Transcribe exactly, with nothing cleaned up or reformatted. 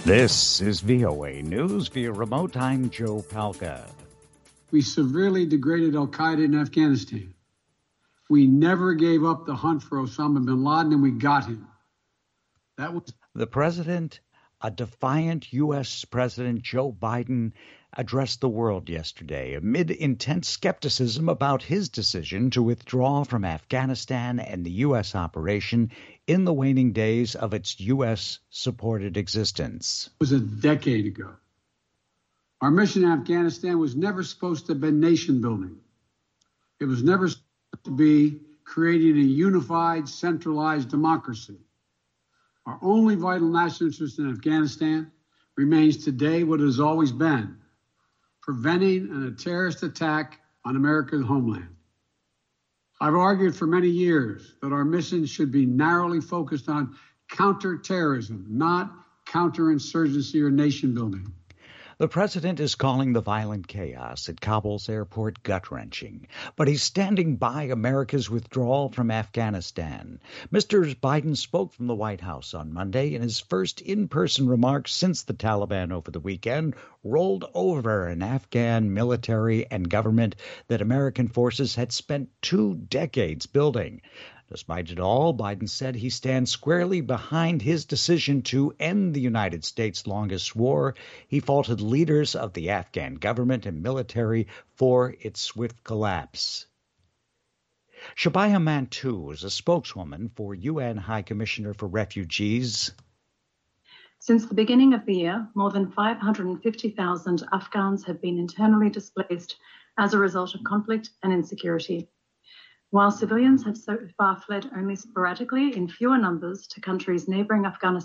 This is V O A News via remote. I'm Joe Palca. We severely degraded al-Qaeda in Afghanistan. We never gave up the hunt for Osama bin Laden, and we got him. That was the president. A defiant U S President Joe Biden addressed the world yesterday amid intense skepticism about his decision to withdraw from Afghanistan and the U S operation in the waning days of its U S-supported existence. It was a decade ago. Our mission in Afghanistan was never supposed to have been nation building. It was never supposed to be creating a unified, centralized democracy. Our only vital national interest in Afghanistan remains today what it has always been, preventing a terrorist attack on America's homeland. I've argued for many years that our mission should be narrowly focused on counterterrorism, not counterinsurgency or nation building. The president is calling the violent chaos at Kabul's airport gut-wrenching, but he's standing by America's withdrawal from Afghanistan. Mister Biden spoke from the White House on Monday in his first in-person remarks since the Taliban over the weekend rolled over an Afghan military and government that American forces had spent two decades building. Despite it all, Biden said he stands squarely behind his decision to end the United States' longest war. He faulted leaders of the Afghan government and military for its swift collapse. Shebahia Mantou is a spokeswoman for U N High Commissioner for Refugees. Since the beginning of the year, more than five hundred fifty thousand Afghans have been internally displaced as a result of conflict and insecurity. While civilians have so far fled only sporadically in fewer numbers to countries neighboring Afghanistan,